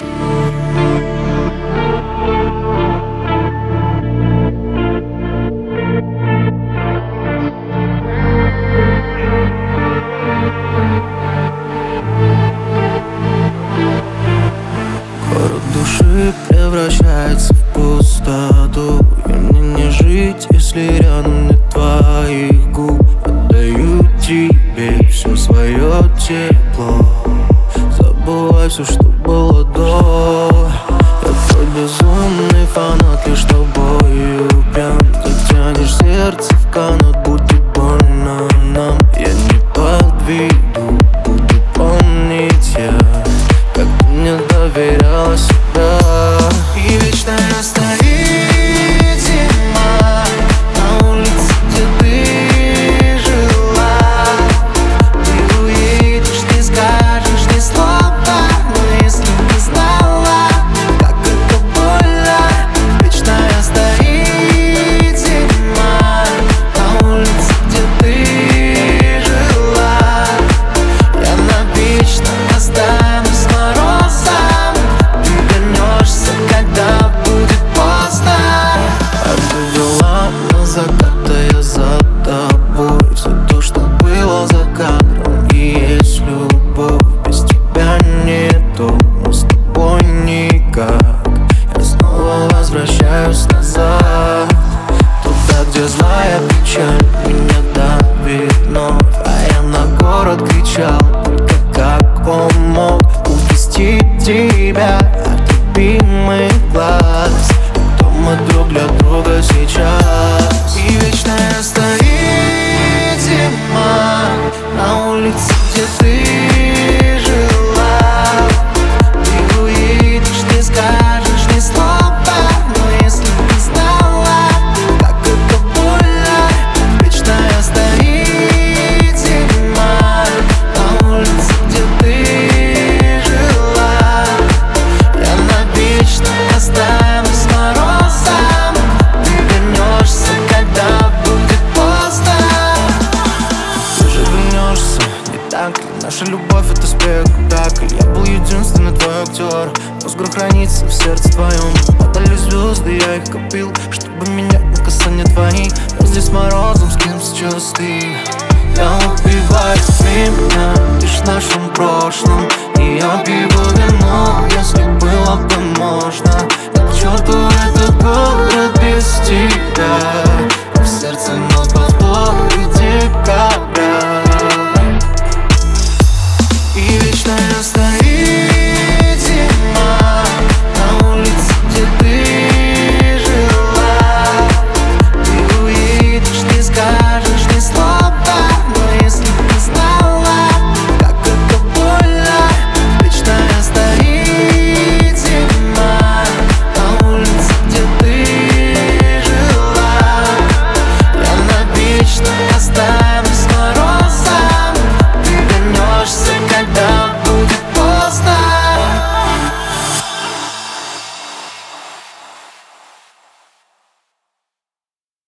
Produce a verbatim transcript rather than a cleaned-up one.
Город души превращается в пустоту, и мне не жить, если рядом нет твоих губ. Отдаю тебе все свое тепло, забывай все, что было до. Я твой безумный фанат, лишь тобою прям затянешь сердце в канат, будет больно нам. Я не подведу, буду помнить я, как ты мне доверяла себя. И вечно стоит зима на улице, где ты жила. Ты уедешь, не скажешь ни слова, но если бы знала, как это больно. Вечно стоит зима на улице, где ты жила. Я навечно останусь морозом, ты вернешься, когда будет поздно. Отвела на закат, а я за тобой. Все то, что было за кадром, и есть любовь. Без тебя нету, мы с тобой никак. Я снова возвращаюсь назад, туда, где злая печаль меня давит вновь. А я на город кричал, только как он мог увести тебя от любимых глаз. Кто мы друг для друга сейчас? И вечно стоит зима на улице, где ты жила. Ты уедешь, не скажешь ни слова, но если бы знала, как это больно. Вечно стоит зима на улице, где ты жила. Я навечно останусь морозом, ты вернешься, когда будет поздно. Ты же вернешься, не так ли? Наша любовь — это спектакль. Я был единственный твой актер, мозг хранится в сердце твоем. Падали звезды, я их копил, чтобы менять на касание твоих. Я здесь морозом, с кем сейчас ты? Я убиваю время лишь в нашем прошлом.